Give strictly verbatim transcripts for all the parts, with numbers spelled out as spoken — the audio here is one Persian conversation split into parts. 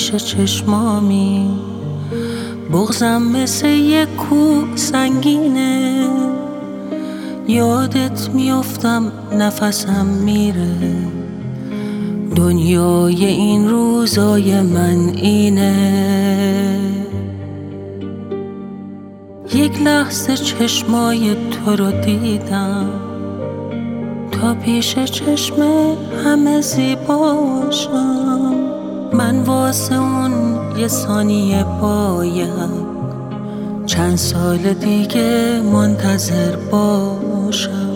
پیش چشمامی، بغضم مثل یک کوه سنگینه. یادت میافتم نفسم میره، دنیای این روزای من اینه. یک لحظه چشمای تو رو دیدم، تا پیش چشم همه زیباشم. من واسه اون یه ثانیه باید چند سال دیگه منتظر باشم.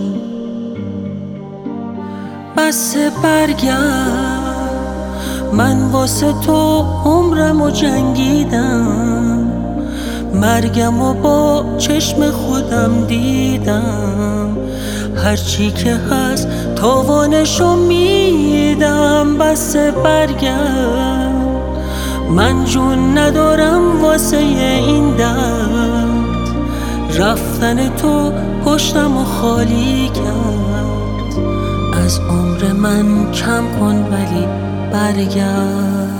بس برگرد، من واسه تو عمرمو جنگیدم. مرگمو با چشم خودم دیدم، هرچی که هست تاوانشو میدم. بس برگرد، من جون ندارم واسه این درد. رفتن تو پشتمو خالی کرد، از عمر من کم کن ولی برگرد.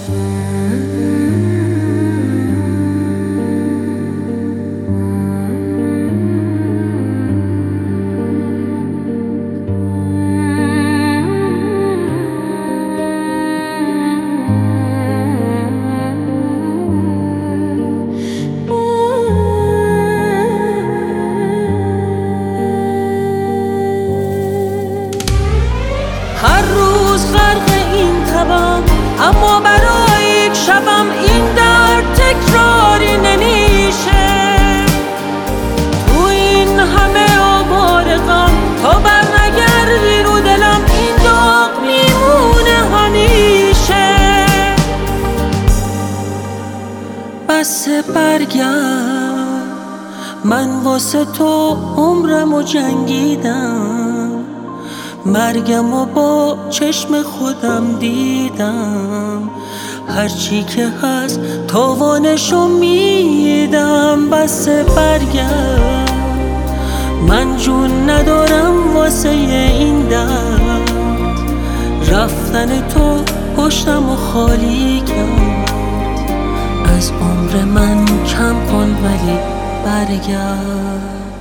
هر روز غرق این تبم، اما برای یک شبم این درد تکراری نمیشه. تو این همه آوار غم، تا بر نگردی رو دلم این داغ میمونه همیشه. بس برگرد، من واسه تو عمرمو جنگیدم. مرگمو با چشم خودم دیدم، هرچی که هست تاوانشو میدم. بس برگرد، من جون ندارم واسه این درد. رفتن تو پشتمو خالی کرد، از عمر من کم کن ولی برگرد.